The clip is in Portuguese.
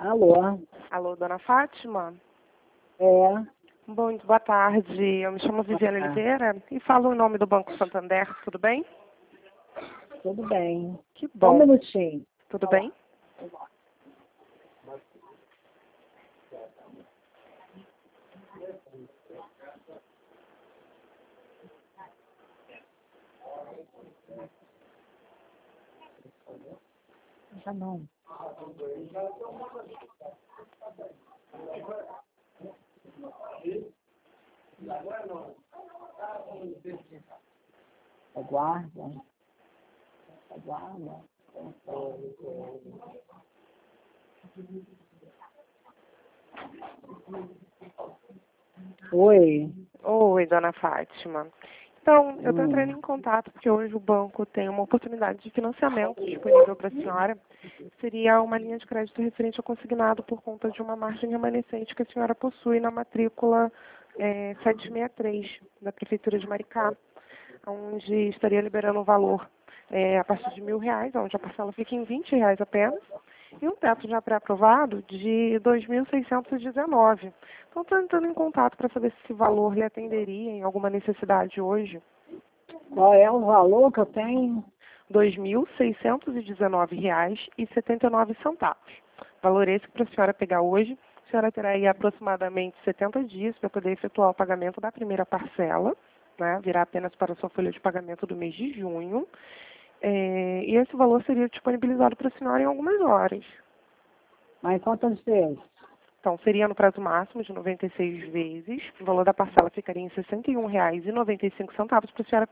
Alô? Alô, dona Fátima? É, Muito boa tarde. Eu me chamo Viviane tarde. Oliveira e falo em nome do Banco Santander. Tudo bem? Tudo bem. Que Só um bom. minutinho. Tudo bem? Tá bom. Aguarda. Aguarda. Oi. Oi, dona Fátima. Então, eu estou entrando Hum. em contato porque hoje o banco tem uma oportunidade de financiamento disponível para a senhora. Seria uma linha de crédito referente ao consignado por conta de uma margem remanescente que a senhora possui na matrícula 763 da Prefeitura de Maricá, onde estaria liberando o valor a partir de R$ 1.000, onde a parcela fica em R$ 20 apenas, e um teto já pré-aprovado de 2.619. Então, estou entrando em contato para saber se esse valor lhe atenderia em alguma necessidade hoje. Qual é o valor que eu tenho? R$ 2.619,79. Valor esse para a senhora pegar hoje. A senhora terá aí aproximadamente 70 dias para poder efetuar o pagamento da primeira parcela, né? Virá apenas para a sua folha de pagamento do mês de junho. E esse valor seria disponibilizado para a senhora em algumas horas. Mas quantas vezes? Então, seria no prazo máximo de 96 vezes. O valor da parcela ficaria em R$ 61,95 para a senhora